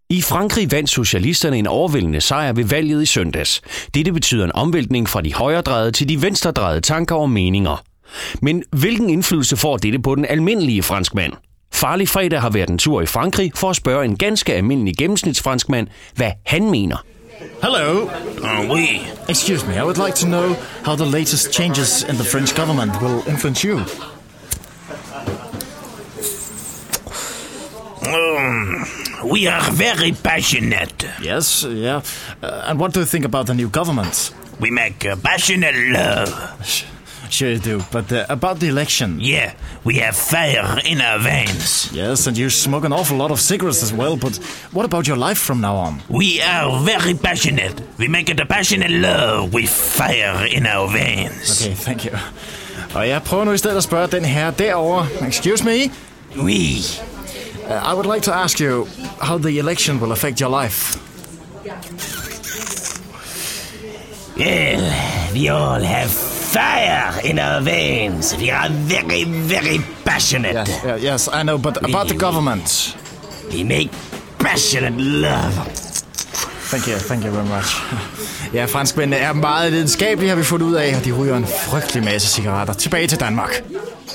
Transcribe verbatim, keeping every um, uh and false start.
I Frankrig vandt socialisterne en overvældende sejr ved valget i søndags. Dette betyder en omvæltning fra de højredrejede til de venstredrejede tanker og meninger. Men hvilken indflydelse får dette på den almindelige franskmand? Farlig Fredag har været en tur i Frankrig for at spørge en ganske almindelig gennemsnitsfranskmand, hvad han mener. Hello. Uh, oui. Excuse me, I would like to know how the latest changes in the French government will influence you. Um, we are very passionate. Yes, yeah. Uh, and what do you think about the new government? We make uh, passionate love. Sure you do, but uh, about the election. Yeah, we have fire in our veins. Yes, and you smoke an awful lot of cigarettes as well, but what about your life from now on? We are very passionate. We make it a passionate love with fire in our veins. Okay, thank you. Og jeg prøver nu i stedet at spørge den her derovre. Excuse me? Oui. Uh, I would like to ask you how the election will affect your life. Well, we all have fire in our veins. We are very, very passionate. Yes, yeah, yes, I know, but about the government. We make passionate love. Thank you, thank you very much. Ja, franskmændene er meget lidenskabelige, har vi fundet ud af, og de ryger en frygtelig masse cigaretter. Tilbage til Danmark.